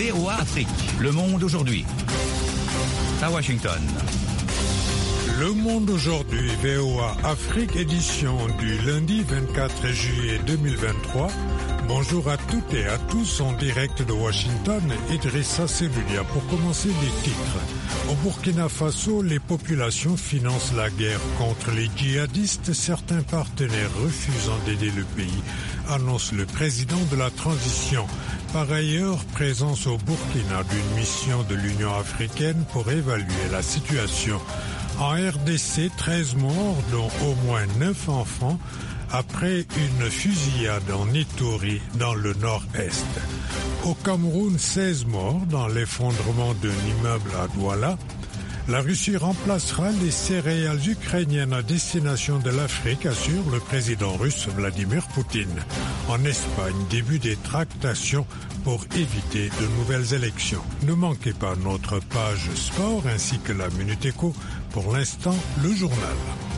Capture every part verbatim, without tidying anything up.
V O A Afrique. Le monde aujourd'hui. À Washington. Le monde aujourd'hui, V O A Afrique, édition du lundi vingt-quatre juillet deux mille vingt-trois. Bonjour à toutes et à tous en direct de Washington, Idrissa Seloulia. Pour commencer, les titres. Au Burkina Faso, les populations financent la guerre contre les djihadistes. Certains partenaires refusant d'aider le pays, annonce le président de la transition. Par ailleurs, présence au Burkina d'une mission de l'Union africaine pour évaluer la situation. En R D C, treize morts, dont au moins neuf enfants, après une fusillade en Ituri dans le nord-est. Au Cameroun, seize morts dans l'effondrement d'un immeuble à Douala. La Russie remplacera les céréales ukrainiennes à destination de l'Afrique, assure le président russe Vladimir Poutine. En Espagne, début des tractations pour éviter de nouvelles élections. Ne manquez pas notre page sport ainsi que la Minute Éco. Pour l'instant, le journal.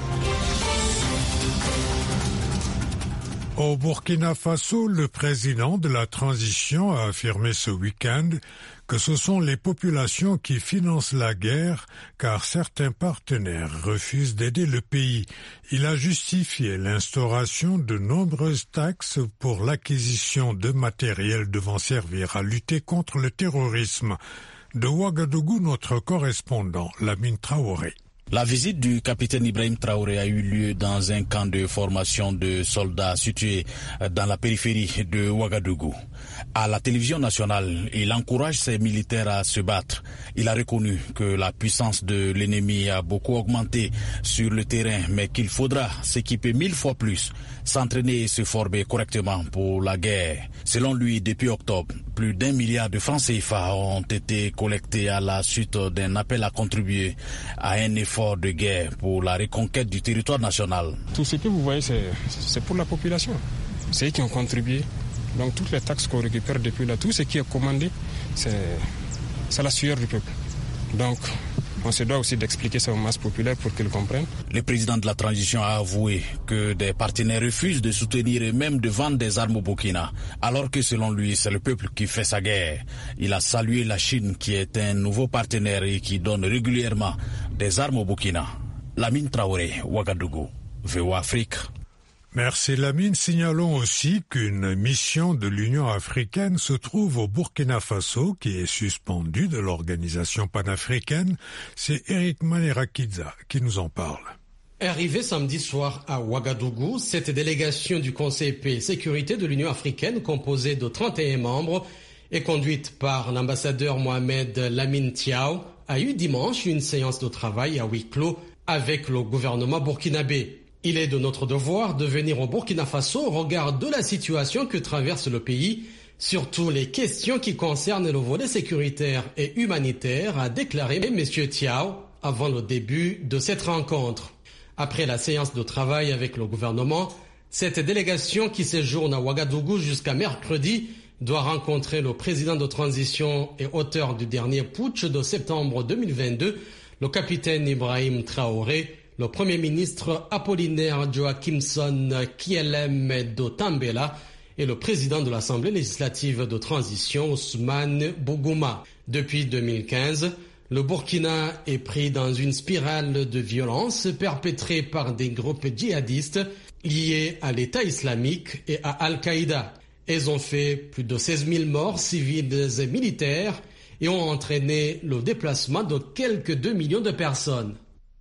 Au Burkina Faso, le président de la transition a affirmé ce week-end que ce sont les populations qui financent la guerre car certains partenaires refusent d'aider le pays. Il a justifié l'instauration de nombreuses taxes pour l'acquisition de matériel devant servir à lutter contre le terrorisme. De Ouagadougou, notre correspondant, Lamine Traoré. La visite du capitaine Ibrahim Traoré a eu lieu dans un camp de formation de soldats situé dans la périphérie de Ouagadougou. À la télévision nationale, il encourage ses militaires à se battre. Il a reconnu que la puissance de l'ennemi a beaucoup augmenté sur le terrain, mais qu'il faudra s'équiper mille fois plus, s'entraîner et se former correctement pour la guerre. Selon lui, depuis octobre, plus d'un milliard de francs C F A ont été collectés à la suite d'un appel à contribuer à un effort de guerre pour la reconquête du territoire national. Tout ce que vous voyez, c'est, c'est pour la population. C'est eux qui ont contribué. Donc toutes les taxes qu'on récupère depuis là, tout ce qui est commandé, c'est, c'est la sueur du peuple. Donc on se doit aussi d'expliquer ça aux masses populaires pour qu'ils comprennent. Le président de la transition a avoué que des partenaires refusent de soutenir et même de vendre des armes au Burkina, alors que selon lui, c'est le peuple qui fait sa guerre. Il a salué la Chine qui est un nouveau partenaire et qui donne régulièrement des armes au Burkina. Lamine Traoré, Ouagadougou, V O A Afrique. Merci Lamine. Signalons aussi qu'une mission de l'Union africaine se trouve au Burkina Faso qui est suspendue de l'organisation panafricaine. C'est Eric Manerakiza qui nous en parle. Arrivé samedi soir à Ouagadougou, cette délégation du Conseil paix et sécurité de l'Union africaine composée de trente et un membres et conduite par l'ambassadeur Mohamed Lamine Thiaw a eu dimanche une séance de travail à huis clos avec le gouvernement burkinabé. Il est de notre devoir de venir au Burkina Faso au regard de la situation que traverse le pays, surtout les questions qui concernent le volet sécuritaire et humanitaire, a déclaré M. Thiaw avant le début de cette rencontre. Après la séance de travail avec le gouvernement, cette délégation qui séjourne à Ouagadougou jusqu'à mercredi doit rencontrer le président de transition et auteur du dernier putsch de septembre deux mille vingt-deux, le capitaine Ibrahim Traoré, le Premier ministre Apollinaire Joachimson Kielem de Tambela et le président de l'Assemblée législative de transition Ousmane Bougouma. Depuis deux mille quinze, le Burkina est pris dans une spirale de violence perpétrée par des groupes djihadistes liés à l'État islamique et à Al-Qaïda. Elles ont fait plus de seize mille morts civils et militaires et ont entraîné le déplacement de quelques deux millions de personnes.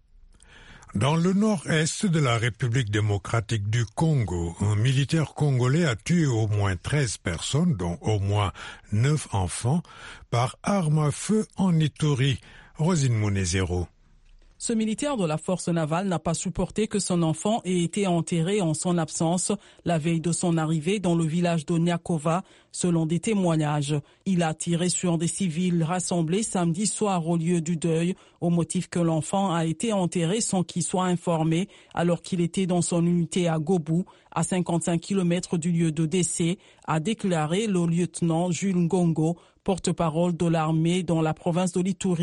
Dans le nord-est de la République démocratique du Congo, un militaire congolais a tué au moins treize personnes, dont au moins neuf enfants, par arme à feu en Ituri. Rosine Mounezero. Ce militaire de la force navale n'a pas supporté que son enfant ait été enterré en son absence la veille de son arrivée dans le village de Nyakova, selon des témoignages. Il a tiré sur des civils rassemblés samedi soir au lieu du deuil, au motif que l'enfant a été enterré sans qu'il soit informé, alors qu'il était dans son unité à Gobou, à cinquante-cinq kilomètres du lieu de décès, a déclaré le lieutenant Jules Ngongo, porte-parole de l'armée dans la province de l'Ituri.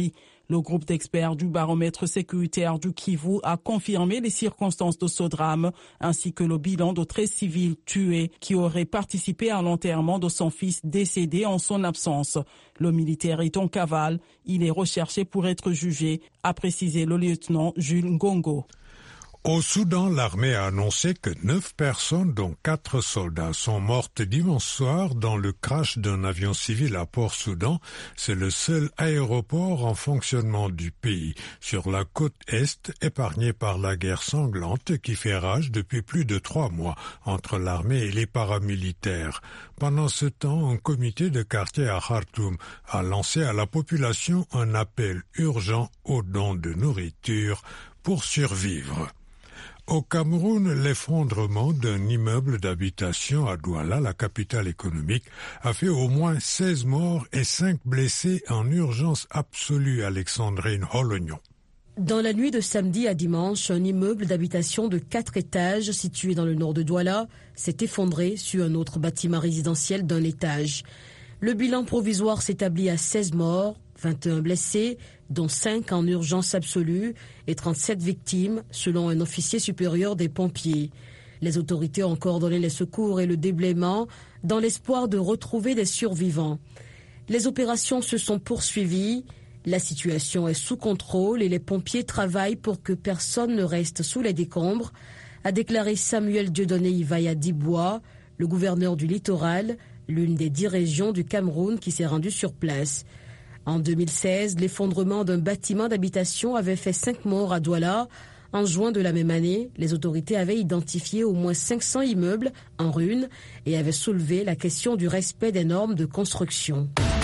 Le groupe d'experts du baromètre sécuritaire du Kivu a confirmé les circonstances de ce drame, ainsi que le bilan de treize civils tués qui auraient participé à l'enterrement de son fils décédé en son absence. Le militaire est en cavale, il est recherché pour être jugé, a précisé le lieutenant Jules Ngongo. Au Soudan, l'armée a annoncé que neuf personnes, dont quatre soldats, sont mortes dimanche soir dans le crash d'un avion civil à Port-Soudan. C'est le seul aéroport en fonctionnement du pays, sur la côte Est, épargné par la guerre sanglante qui fait rage depuis plus de trois mois entre l'armée et les paramilitaires. Pendant ce temps, un comité de quartier à Khartoum a lancé à la population un appel urgent aux dons de nourriture pour survivre. Au Cameroun, l'effondrement d'un immeuble d'habitation à Douala, la capitale économique, a fait au moins seize morts et cinq blessés en urgence absolue, Alexandrine Holognon. Dans la nuit de samedi à dimanche, un immeuble d'habitation de quatre étages situé dans le nord de Douala s'est effondré sur un autre bâtiment résidentiel d'un étage. Le bilan provisoire s'établit à seize morts, vingt et un blessés, dont cinq en urgence absolue et trente-sept victimes, selon un officier supérieur des pompiers. Les autorités ont coordonné les secours et le déblaiement dans l'espoir de retrouver des survivants. Les opérations se sont poursuivies, la situation est sous contrôle et les pompiers travaillent pour que personne ne reste sous les décombres, a déclaré Samuel Dieudonné Ivaya Dibois, le gouverneur du littoral, l'une des dix régions du Cameroun qui s'est rendue sur place. En deux mille seize, l'effondrement d'un bâtiment d'habitation avait fait cinq morts à Douala. En juin de la même année, les autorités avaient identifié au moins cinq cents immeubles en ruine et avaient soulevé la question du respect des normes de construction.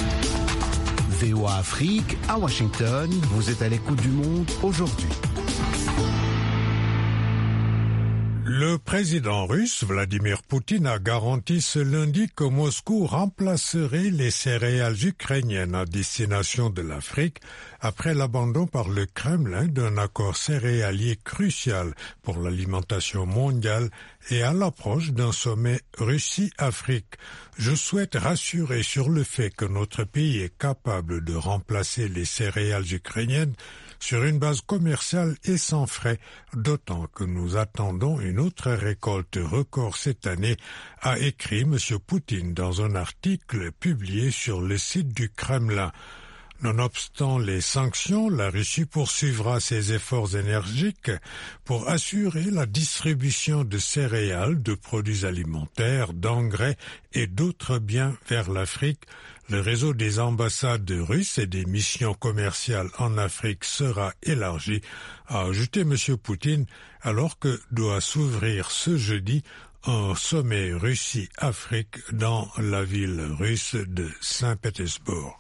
V O A Afrique, à Washington, vous êtes à l'écoute du monde aujourd'hui. Le président russe Vladimir Poutine a garanti ce lundi que Moscou remplacerait les céréales ukrainiennes à destination de l'Afrique après l'abandon par le Kremlin d'un accord céréalier crucial pour l'alimentation mondiale et à l'approche d'un sommet Russie-Afrique. Je souhaite rassurer sur le fait que notre pays est capable de remplacer les céréales ukrainiennes sur une base commerciale et sans frais, d'autant que nous attendons une autre récolte record cette année, a écrit M. Poutine dans un article publié sur le site du Kremlin. Nonobstant les sanctions, la Russie poursuivra ses efforts énergiques pour assurer la distribution de céréales, de produits alimentaires, d'engrais et d'autres biens vers l'Afrique. Le réseau des ambassades russes et des missions commerciales en Afrique sera élargi, a ajouté M. Poutine, alors que doit s'ouvrir ce jeudi un sommet Russie-Afrique dans la ville russe de Saint-Pétersbourg.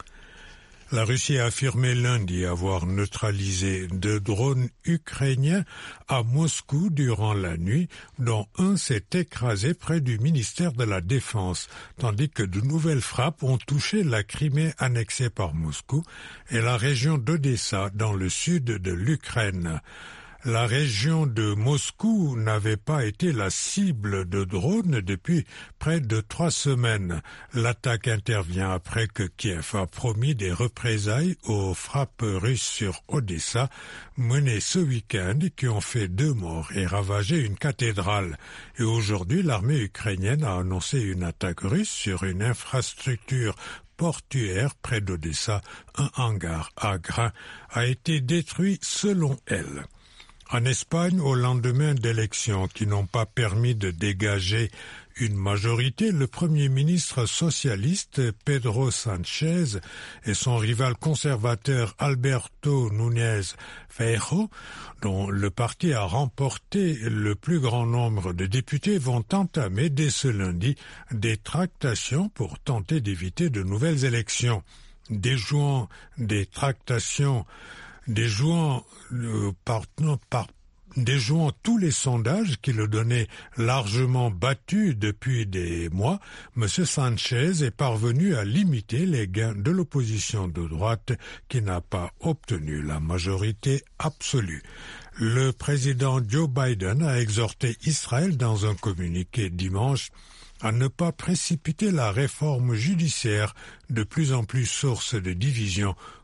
La Russie a affirmé lundi avoir neutralisé deux drones ukrainiens à Moscou durant la nuit, dont un s'est écrasé près du ministère de la Défense, tandis que de nouvelles frappes ont touché la Crimée annexée par Moscou et la région d'Odessa dans le sud de l'Ukraine. La région de Moscou n'avait pas été la cible de drones depuis près de trois semaines. L'attaque intervient après que Kiev a promis des représailles aux frappes russes sur Odessa, menées ce week-end, qui ont fait deux morts et ravagé une cathédrale. Et aujourd'hui, l'armée ukrainienne a annoncé une attaque russe sur une infrastructure portuaire près d'Odessa. Un hangar à grains a été détruit selon elle. En Espagne, au lendemain d'élections qui n'ont pas permis de dégager une majorité, le Premier ministre socialiste Pedro Sánchez et son rival conservateur Alberto Núñez Feijóo, dont le parti a remporté le plus grand nombre de députés, vont entamer dès ce lundi des tractations pour tenter d'éviter de nouvelles élections. Déjouant des tractations Déjouant, euh, par, non, par, déjouant tous les sondages qui le donnaient largement battu depuis des mois, M. Sánchez est parvenu à limiter les gains de l'opposition de droite qui n'a pas obtenu la majorité absolue. Le président Joe Biden a exhorté Israël dans un communiqué dimanche à ne pas précipiter la réforme judiciaire, de plus en plus source de division,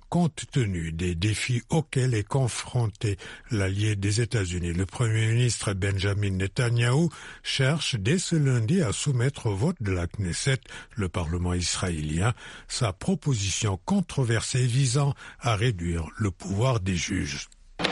compte tenu des défis auxquels est confronté l'allié des États-Unis. Le Premier ministre Benjamin Netanyahou cherche dès ce lundi à soumettre au vote de la Knesset, le Parlement israélien, sa proposition controversée visant à réduire le pouvoir des juges.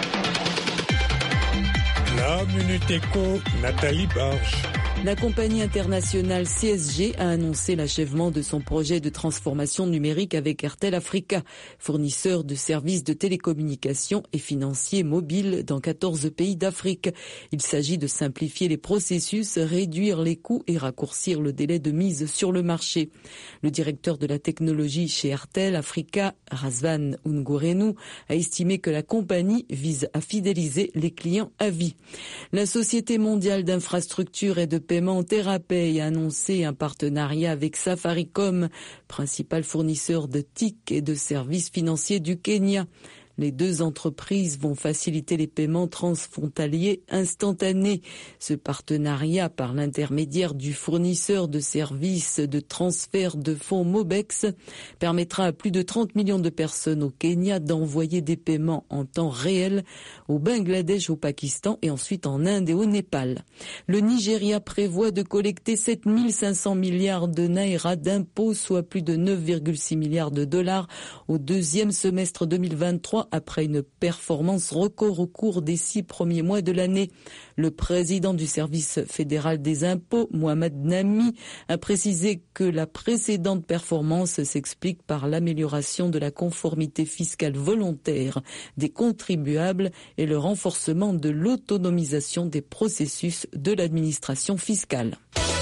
La Minute Éco, Nathalie Barge. La compagnie internationale C S G a annoncé l'achèvement de son projet de transformation numérique avec Airtel Africa, fournisseur de services de télécommunications et financiers mobiles dans quatorze pays d'Afrique. Il s'agit de simplifier les processus, réduire les coûts et raccourcir le délai de mise sur le marché. Le directeur de la technologie chez Airtel Africa, Razvan Ungurenu, a estimé que la compagnie vise à fidéliser les clients à vie. La Société mondiale d'infrastructures et de paiement TerraPay a annoncé un partenariat avec Safaricom, principal fournisseur de T I C et de services financiers du Kenya. Les deux entreprises vont faciliter les paiements transfrontaliers instantanés. Ce partenariat, par l'intermédiaire du fournisseur de services de transfert de fonds Mobex, permettra à plus de trente millions de personnes au Kenya d'envoyer des paiements en temps réel au Bangladesh, au Pakistan et ensuite en Inde et au Népal. Le Nigeria prévoit de collecter sept mille cinq cents milliards de naira d'impôts, soit plus de neuf virgule six milliards de dollars au deuxième semestre deux mille vingt-trois, après une performance record au cours des six premiers mois de l'année. Le président du service fédéral des impôts, Mohamed Nami, a précisé que la précédente performance s'explique par l'amélioration de la conformité fiscale volontaire des contribuables et le renforcement de l'autonomisation des processus de l'administration fiscale.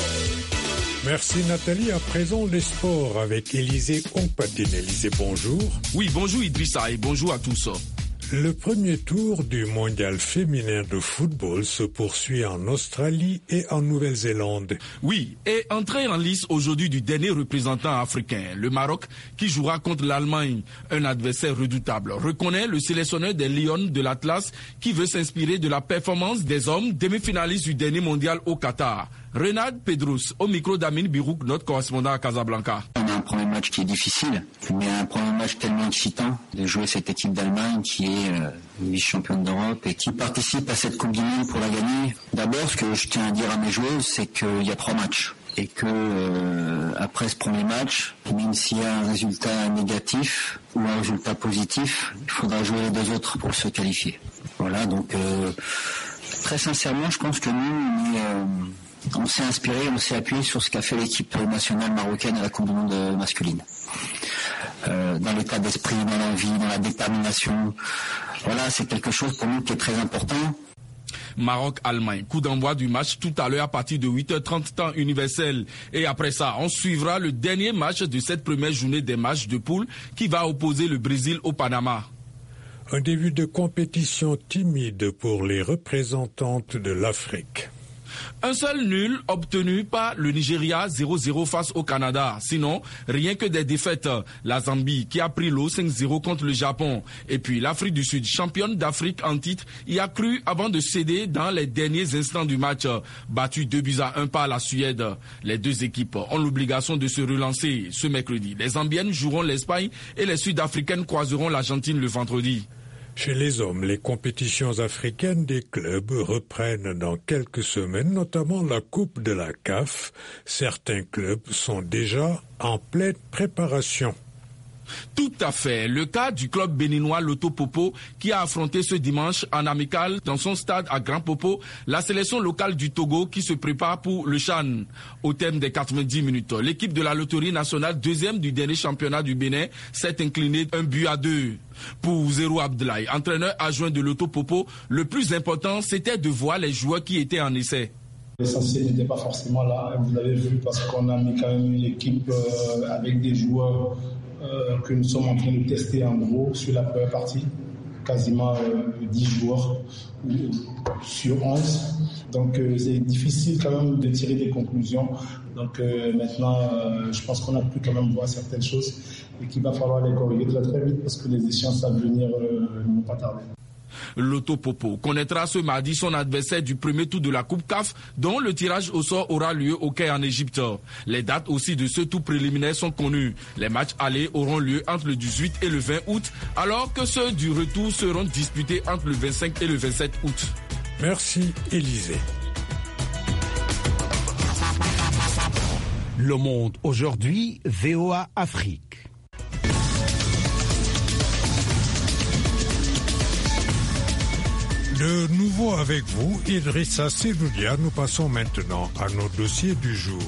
Merci Nathalie. À présent, les sports avec Élisée Ompadine. Élisée, bonjour. Oui, bonjour Idrissa et bonjour à tous. Le premier tour du mondial féminin de football se poursuit en Australie et en Nouvelle-Zélande. Oui, et entrée en lice aujourd'hui du dernier représentant africain, le Maroc, qui jouera contre l'Allemagne, un adversaire redoutable, reconnaît le sélectionneur des Lions de l'Atlas qui veut s'inspirer de la performance des hommes demi-finalistes du dernier mondial au Qatar. Renad Pedros, au micro d'Amin Birouk, notre correspondant à Casablanca. On a un premier match qui est difficile, mais un premier match tellement excitant de jouer cette équipe d'Allemagne qui est euh, vice-championne d'Europe et qui participe à cette Coupe du Monde pour la gagner. D'abord, ce que je tiens à dire à mes joueuses, c'est qu'il y a trois matchs. Et que euh, après ce premier match, même s'il y a un résultat négatif ou un résultat positif, il faudra jouer les deux autres pour se qualifier. Voilà, donc euh, très sincèrement, je pense que nous, on est... Euh, On s'est inspiré, on s'est appuyé sur ce qu'a fait l'équipe nationale marocaine à la Coupe du Monde masculine. Euh, dans l'état d'esprit, dans l'envie, dans la détermination. Voilà, c'est quelque chose pour nous qui est très important. Maroc-Allemagne, coup d'envoi du match tout à l'heure à partir de huit heures trente temps universel. Et après ça, on suivra le dernier match de cette première journée des matchs de poule qui va opposer le Brésil au Panama. Un début de compétition timide pour les représentantes de l'Afrique. Un seul nul obtenu par le Nigeria zéro zéro face au Canada. Sinon, rien que des défaites. La Zambie qui a pris l'eau cinq zéro contre le Japon. Et puis l'Afrique du Sud, championne d'Afrique en titre, y a cru avant de céder dans les derniers instants du match. Battu deux buts à un par la Suède. Les deux équipes ont l'obligation de se relancer ce mercredi. Les Zambiennes joueront l'Espagne et les Sud-Africaines croiseront l'Argentine le vendredi. Chez les hommes, les compétitions africaines des clubs reprennent dans quelques semaines, notamment la Coupe de la C A F. Certains clubs sont déjà en pleine préparation. Tout à fait. Le cas du club béninois Loto Popo qui a affronté ce dimanche en amical dans son stade à Grand Popo la sélection locale du Togo qui se prépare pour le CHAN. Au terme des quatre-vingt-dix minutes, l'équipe de la loterie nationale, deuxième du dernier championnat du Bénin, s'est inclinée un but à deux. Pour Zerou Abdoulaye, entraîneur adjoint de Loto Popo, le plus important c'était de voir les joueurs qui étaient en essai. L'essentiel n'était pas forcément là, vous l'avez vu, parce qu'on a mis quand même une équipe euh, avec des joueurs euh, que nous sommes en train de tester en gros sur la première partie, quasiment euh, dix joueurs euh, sur onze. Donc euh, c'est difficile quand même de tirer des conclusions. Donc euh, maintenant, euh, je pense qu'on a pu quand même voir certaines choses et qu'il va falloir les corriger très très vite parce que les échéances à venir euh, ne vont pas tarder. Loto Popo connaîtra ce mardi son adversaire du premier tour de la Coupe C A F, dont le tirage au sort aura lieu au Caire en Égypte. Les dates aussi de ce tour préliminaire sont connues. Les matchs allés auront lieu entre le dix-huit et le vingt août, alors que ceux du retour seront disputés entre le vingt-cinq et le vingt-sept août. Merci Élisée. Le Monde aujourd'hui, V O A Afrique. De nouveau avec vous, Idrissa Seloudia, nous passons maintenant à nos dossiers du jour.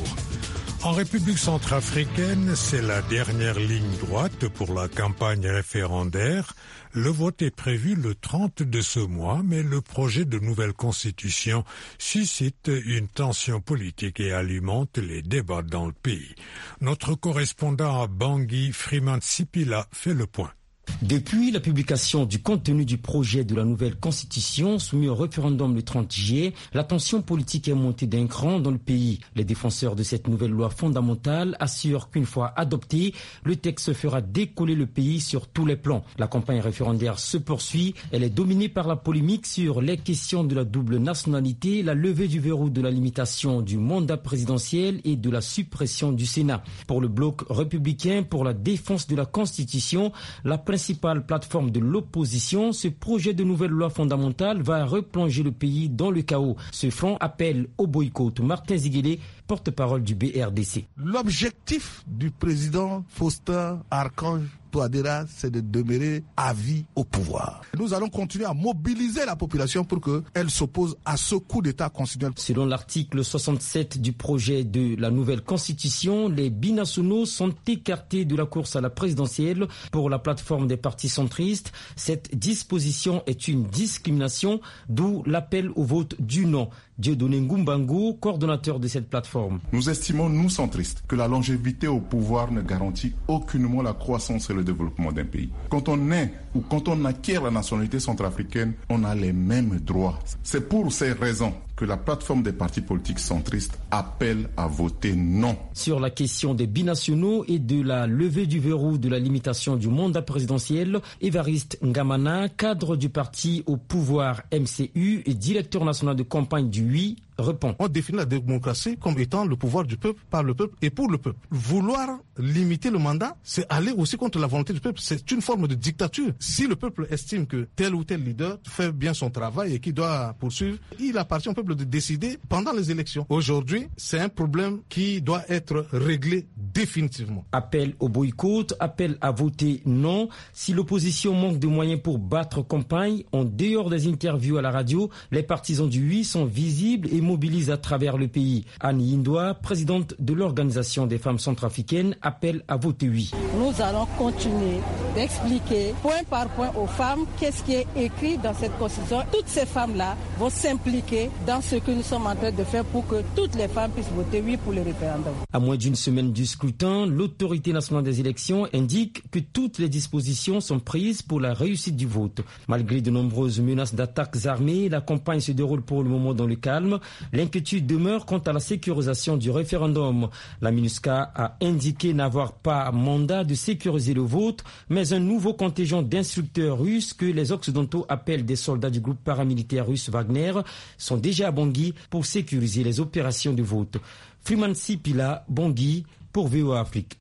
En République centrafricaine, c'est la dernière ligne droite pour la campagne référendaire. Le vote est prévu le trente de ce mois, mais le projet de nouvelle constitution suscite une tension politique et alimente les débats dans le pays. Notre correspondant à Bangui, Freeman Sipila, fait le point. Depuis la publication du contenu du projet de la nouvelle constitution soumis au référendum le trente juillet, la tension politique est montée d'un cran dans le pays. Les défenseurs de cette nouvelle loi fondamentale assurent qu'une fois adoptée, le texte fera décoller le pays sur tous les plans. La campagne référendaire se poursuit. Elle est dominée par la polémique sur les questions de la double nationalité, la levée du verrou de la limitation du mandat présidentiel et de la suppression du Sénat. Pour le bloc républicain, pour la défense de la Constitution, la principale plateforme de l'opposition, ce projet de nouvelle loi fondamentale va replonger le pays dans le chaos. Ce front appelle au boycott. Martin Ziguélé, porte-parole du B R D C. L'objectif du président Faustin Archange Touadéra, c'est de demeurer à vie au pouvoir. Nous allons continuer à mobiliser la population pour qu'elle s'oppose à ce coup d'État constitutionnel. Selon l'article soixante-sept du projet de la nouvelle constitution, les binationaux sont écartés de la course à la présidentielle. Pour la plateforme des partis centristes, cette disposition est une discrimination, d'où l'appel au vote du non. Dieudonné Ngumbango, coordonnateur de cette plateforme. Nous estimons, nous centristes, que la longévité au pouvoir ne garantit aucunement la croissance et le développement d'un pays. Quand on est ou quand on acquiert la nationalité centrafricaine, on a les mêmes droits. C'est pour ces raisons que la plateforme des partis politiques centristes appelle à voter non. Sur la question des binationaux et de la levée du verrou de la limitation du mandat présidentiel, Évariste Ngamana, cadre du parti au pouvoir M C U et directeur national de campagne du Oui, répond. On définit la démocratie comme étant le pouvoir du peuple, par le peuple et pour le peuple. Vouloir limiter le mandat, c'est aller aussi contre la volonté du peuple. C'est une forme de dictature. Si le peuple estime que tel ou tel leader fait bien son travail et qu'il doit poursuivre, il appartient au peuple de décider pendant les élections. Aujourd'hui, c'est un problème qui doit être réglé définitivement. Appel au boycott, appel à voter non. Si l'opposition manque de moyens pour battre campagne, en dehors des interviews à la radio, les partisans du Oui sont visibles et mobilisent à travers le pays. Anne Yindoa, présidente de l'Organisation des femmes centrafricaines, appelle à voter oui. Nous allons continuer d'expliquer point par point aux femmes qu'est-ce qui est écrit dans cette constitution. Toutes ces femmes-là vont s'impliquer dans ce que nous sommes en train de faire pour que toutes les femmes puissent voter oui pour le référendum. À moins d'une semaine du scrutin, l'autorité nationale des élections indique que toutes les dispositions sont prises pour la réussite du vote. Malgré de nombreuses menaces d'attaques armées, la campagne se déroule pour le moment dans le calme. L'inquiétude demeure quant à la sécurisation du référendum. La MINUSCA a indiqué n'avoir pas mandat de sécuriser le vote, mais un nouveau contingent d'instructeurs russes que les Occidentaux appellent des soldats du groupe paramilitaire russe Wagner sont déjà à Bangui pour sécuriser les opérations de vote. Freeman Sipila, Bangui, pour V O A Afrique.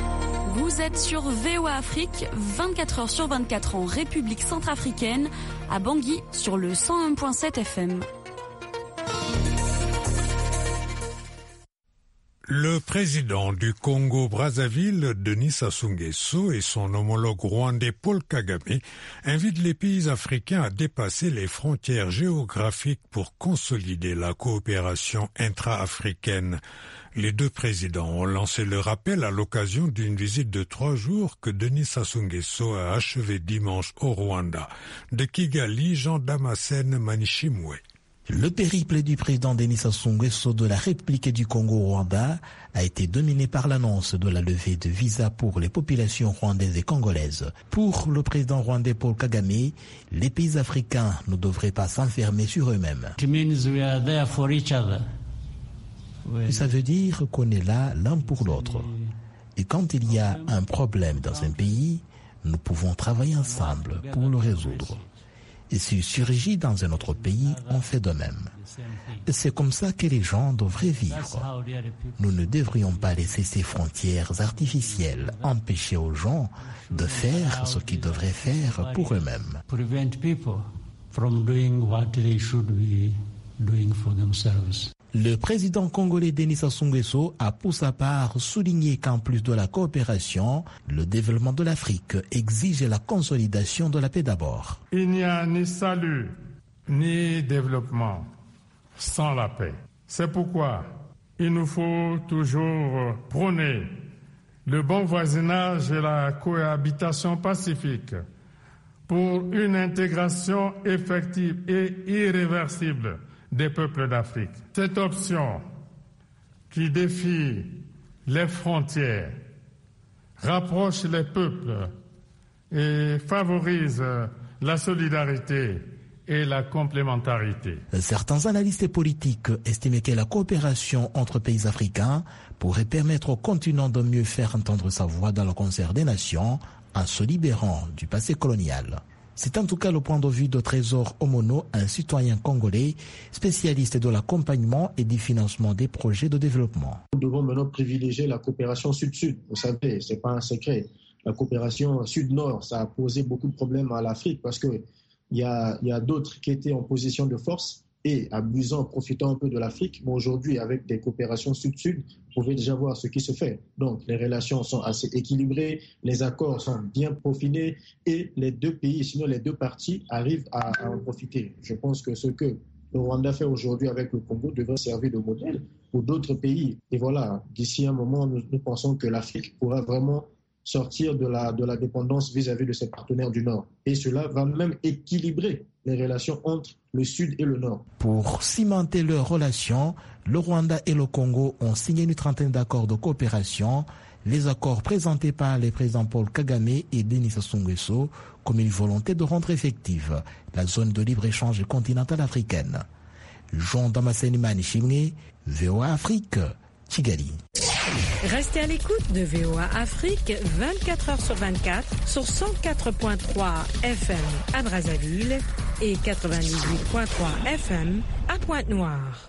Vous êtes sur V O A Afrique, vingt-quatre heures sur vingt-quatre en République centrafricaine, à Bangui sur le cent un virgule sept F M. Le président du Congo-Brazzaville, Denis Sassou Nguesso, et son homologue rwandais Paul Kagame invitent les pays africains à dépasser les frontières géographiques pour consolider la coopération intra-africaine. Les deux présidents ont lancé le rappel à l'occasion d'une visite de trois jours que Denis Sassou Nguesso a achevée dimanche au Rwanda. De Kigali, Jean Damascène Manishimwe. Le périple du président Denis Sassou Nguesso de la République du Congo au Rwanda a été dominé par l'annonce de la levée de visas pour les populations rwandaises et congolaises. Pour le président rwandais Paul Kagame, les pays africains ne devraient pas s'enfermer sur eux-mêmes. Ça veut dire qu'on est là l'un pour l'autre. Et quand il y a un problème dans un pays, nous pouvons travailler ensemble pour le résoudre. Et s'il surgit dans un autre pays, on fait de même. C'est comme ça que les gens devraient vivre. Nous ne devrions pas laisser ces frontières artificielles empêcher aux gens de faire ce qu'ils devraient faire pour eux-mêmes. Le président congolais Denis Sassou Nguesso a pour sa part souligné qu'en plus de la coopération, le développement de l'Afrique exige la consolidation de la paix d'abord. Il n'y a ni salut ni développement sans la paix. C'est pourquoi il nous faut toujours prôner le bon voisinage et la cohabitation pacifique pour une intégration effective et irréversible des peuples d'Afrique. Cette option qui défie les frontières, rapproche les peuples et favorise la solidarité et la complémentarité. Certains analystes politiques estimaient que la coopération entre pays africains pourrait permettre au continent de mieux faire entendre sa voix dans le concert des nations en se libérant du passé colonial. C'est en tout cas le point de vue de Trésor Omono, un citoyen congolais spécialiste de l'accompagnement et du financement des projets de développement. Nous devons maintenant privilégier la coopération sud-sud. Vous savez, ce n'est pas un secret. La coopération sud-nord, ça a posé beaucoup de problèmes à l'Afrique parce qu'il y a, y a d'autres qui étaient en position de force et abusant, profitant un peu de l'Afrique. Mais aujourd'hui, avec des coopérations sud-sud, vous pouvez déjà voir ce qui se fait. Donc, les relations sont assez équilibrées, les accords sont bien peaufinés et les deux pays, sinon les deux parties, arrivent à, à en profiter. Je pense que ce que le Rwanda fait aujourd'hui avec le Congo devrait servir de modèle pour d'autres pays. Et voilà, d'ici un moment, nous, nous pensons que l'Afrique pourra vraiment sortir de la, de la dépendance vis-à-vis de ses partenaires du Nord. Et cela va même équilibrer les relations entre le Sud et le Nord. Pour cimenter leurs relations, le Rwanda et le Congo ont signé une trentaine d'accords de coopération. Les accords présentés par les présidents Paul Kagame et Denis Sassou Nguesso comme une volonté de rendre effective la zone de libre-échange continentale africaine. Jean Damascene Manichimé, V O A Afrique, Kigali. Restez à l'écoute de V O A Afrique vingt-quatre heures sur vingt-quatre sur cent quatre virgule trois F M à Brazzaville et quatre-vingt-dix-huit virgule trois F M à Pointe-Noire.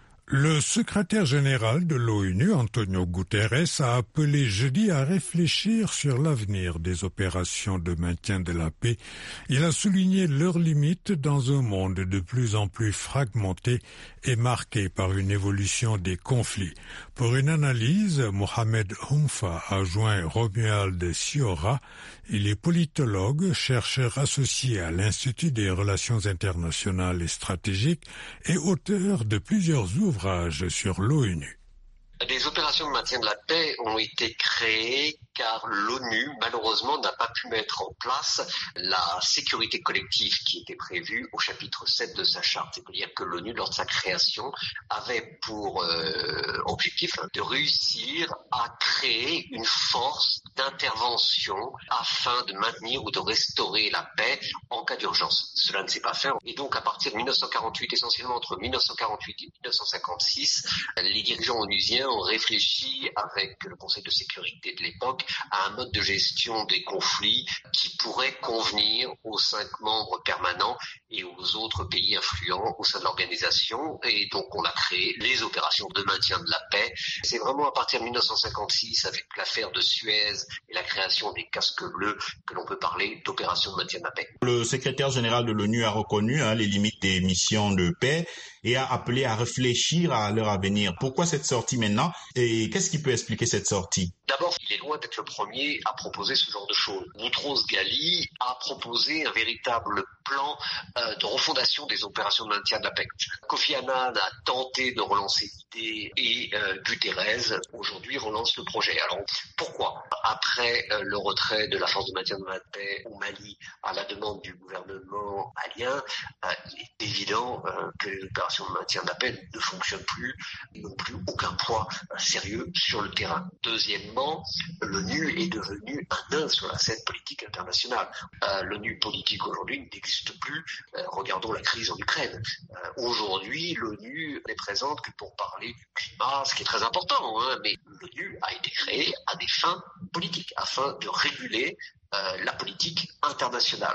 Le secrétaire général de l'ONU, Antonio Guterres, a appelé jeudi à réfléchir sur l'avenir des opérations de maintien de la paix. Il a souligné leurs limites dans un monde de plus en plus fragmenté et marqué par une évolution des conflits. Pour une analyse, Mohamed Houmfa a joint Romuald Siora. Il est politologue, chercheur associé à l'Institut des relations internationales et stratégiques et auteur de plusieurs ouvrages sur l'ONU. Des opérations de maintien de la paix ont été créées car l'ONU, malheureusement, n'a pas pu mettre en place la sécurité collective qui était prévue au chapitre sept de sa charte. C'est-à-dire que l'ONU, lors de sa création, avait pour euh, objectif de réussir à créer une force d'intervention afin de maintenir ou de restaurer la paix en cas d'urgence. Cela ne s'est pas fait. Et donc, à partir de mille neuf cent quarante-huit, essentiellement entre mille neuf cent quarante-huit et mille neuf cent cinquante-six, les dirigeants onusiens ont réfléchi avec le Conseil de sécurité de l'époque à un mode de gestion des conflits qui pourrait convenir aux cinq membres permanents et aux autres pays influents au sein de l'organisation. Et donc on a créé les opérations de maintien de la paix. C'est vraiment à partir de mille neuf cent cinquante-six, avec l'affaire de Suez et la création des casques bleus, que l'on peut parler d'opérations de maintien de la paix. Le secrétaire général de l'ONU a reconnu hein, les limites des missions de paix et a appelé à réfléchir à leur avenir. Pourquoi cette sortie maintenant et qu'est-ce qui peut expliquer cette sortie? D'abord, il est loin d'être le premier à proposer ce genre de choses. Boutros Ghali a proposé un véritable plan euh, de refondation des opérations de maintien de la paix. Kofi Annan a tenté de relancer l'idée et euh, Guterres, aujourd'hui, relance le projet. Alors, pourquoi? Après euh, le retrait de la force de maintien de la paix au Mali à la demande du gouvernement malien, euh, il est évident euh, que les opérations de maintien de la paix ne fonctionnent plus, et n'ont plus aucun poids euh, sérieux sur le terrain. Deuxièmement, l'ONU est devenue un nain sur la scène politique internationale. Euh, L'ONU politique aujourd'hui n'existe plus. Euh, regardons la crise en Ukraine. Euh, aujourd'hui, l'ONU n'est présente que pour parler du climat, ce qui est très important, hein, mais l'ONU a été créée à des fins politiques, afin de réguler euh, la politique internationale.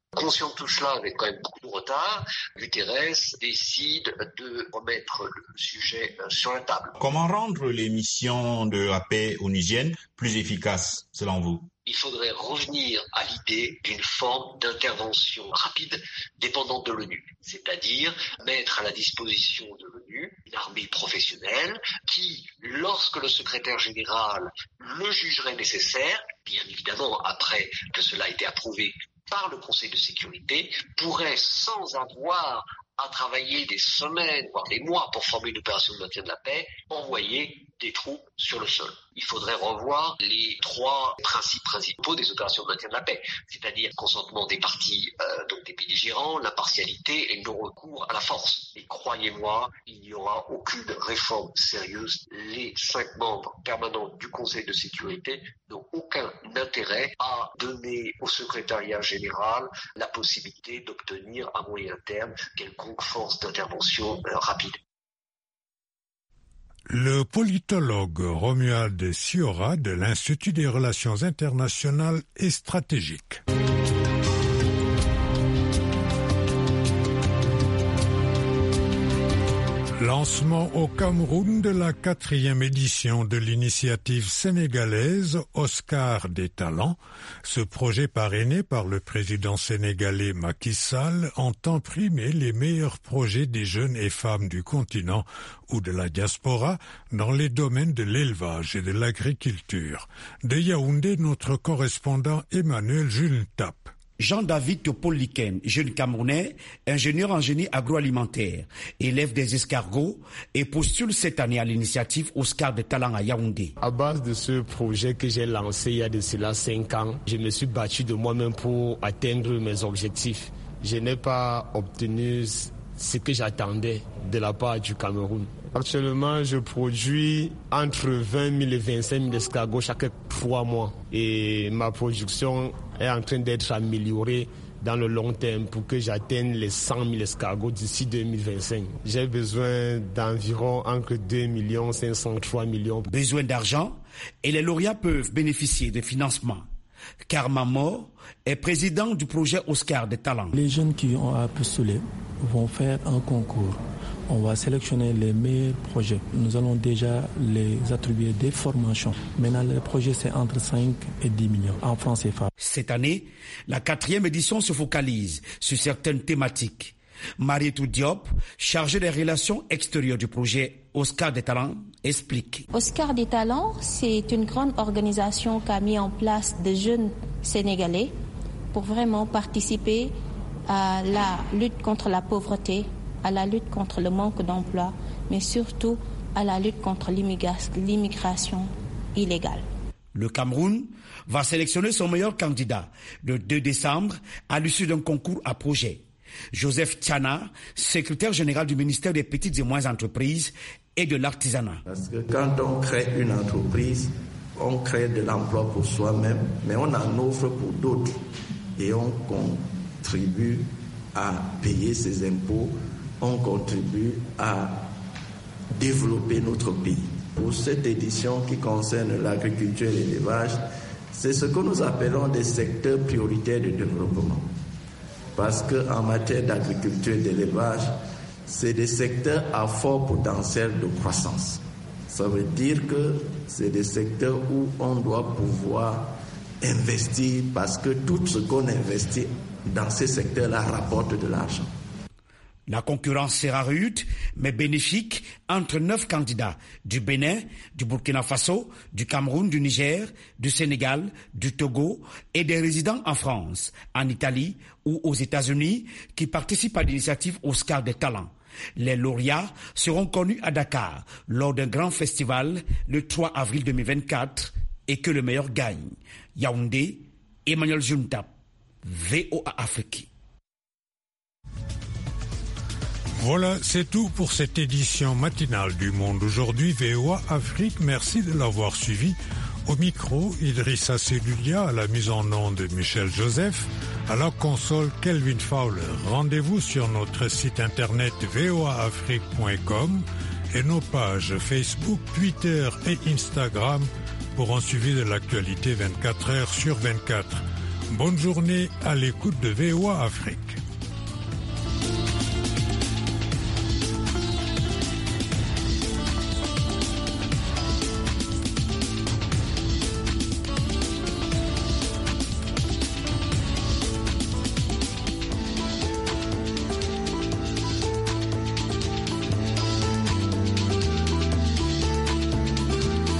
Conscient de tout cela, avec quand même beaucoup de retard, Guterres décide de remettre le sujet sur la table. Comment rendre les missions de la paix onusiennes plus efficaces, selon vous ? Il faudrait revenir à l'idée d'une forme d'intervention rapide dépendante de l'ONU, c'est-à-dire mettre à la disposition de l'ONU une armée professionnelle qui, lorsque le secrétaire général le jugerait nécessaire, bien évidemment après que cela ait été approuvé par le Conseil de sécurité, pourrait, sans avoir à travailler des semaines, voire des mois pour former une opération de maintien de la paix, envoyer des troupes sur le sol. Il faudrait revoir les trois principes principaux des opérations de maintien de la paix, c'est-à-dire le consentement des parties, euh, donc des belligérants, l'impartialité et le non-recours à la force. Et croyez-moi, il n'y aura aucune réforme sérieuse. Les cinq membres permanents du Conseil de sécurité n'ont aucun intérêt à donner au secrétariat général la possibilité d'obtenir à moyen terme quelconque force d'intervention euh, rapide. Le politologue Romuald Siora de l'Institut des relations internationales et stratégiques. Lancement au Cameroun de la quatrième édition de l'initiative sénégalaise Oscar des talents. Ce projet parrainé par le président sénégalais Macky Sall entend primer les meilleurs projets des jeunes et femmes du continent ou de la diaspora dans les domaines de l'élevage et de l'agriculture. De Yaoundé, notre correspondant Emmanuel Jules-Tap. Jean-David Topol-Liken, jeune Camerounais, ingénieur en génie agroalimentaire, élève des escargots et postule cette année à l'initiative Oscar des talents à Yaoundé. À base de ce projet que j'ai lancé il y a de cela cinq ans, je me suis battu de moi-même pour atteindre mes objectifs. Je n'ai pas obtenu ce que j'attendais de la part du Cameroun. Actuellement, je produis entre vingt mille et vingt-cinq mille escargots chaque trois mois. Et ma production est en train d'être améliorée dans le long terme pour que j'atteigne les cent mille escargots d'ici deux mille vingt-cinq. J'ai besoin d'environ entre deux millions cinq cents et trois millions. Besoin d'argent et les lauréats peuvent bénéficier de financement. Karma Mor est président du projet Oscar des talents. Les jeunes qui ont à postuler vont faire un concours. On va sélectionner les meilleurs projets. Nous allons déjà les attribuer des formations. Maintenant, le projet, c'est entre cinq et dix millions en francs C F A. Cette année, la quatrième édition se focalise sur certaines thématiques. Marietou Diop, chargée des relations extérieures du projet Oscar des talents, explique. Oscar des talents, c'est une grande organisation qui a mis en place des jeunes Sénégalais pour vraiment participer à la lutte contre la pauvreté, à la lutte contre le manque d'emploi, mais surtout à la lutte contre l'immigration illégale. Le Cameroun va sélectionner son meilleur candidat le deux décembre à l'issue d'un concours à projet. Joseph Tiana, secrétaire général du ministère des Petites et Moyennes Entreprises et de l'Artisanat. Parce que quand on crée une entreprise, on crée de l'emploi pour soi-même, mais on en offre pour d'autres. Et on contribue à payer ses impôts, on contribue à développer notre pays. Pour cette édition qui concerne l'agriculture et l'élevage, c'est ce que nous appelons des secteurs prioritaires de développement. Parce qu'en matière d'agriculture et d'élevage, c'est des secteurs à fort potentiel de croissance. Ça veut dire que c'est des secteurs où on doit pouvoir investir parce que tout ce qu'on investit dans ces secteurs-là rapporte de l'argent. La concurrence sera rude, mais bénéfique entre neuf candidats du Bénin, du Burkina Faso, du Cameroun, du Niger, du Sénégal, du Togo et des résidents en France, en Italie ou aux États-Unis qui participent à l'initiative Oscar des talents. Les lauréats seront connus à Dakar lors d'un grand festival le trois avril deux mille vingt-quatre et que le meilleur gagne. Yaoundé, Emmanuel Juntap, V O A Afrique. Voilà, c'est tout pour cette édition matinale du Monde aujourd'hui, V O A Afrique. Merci de l'avoir suivi. Au micro, Idrissa Sedulia, à la mise en onde de Michel Joseph, à la console Kelvin Fowler. Rendez-vous sur notre site internet v o a afrique point com et nos pages Facebook, Twitter et Instagram pour un suivi de l'actualité vingt-quatre heures sur vingt-quatre. Bonne journée à l'écoute de V O A Afrique.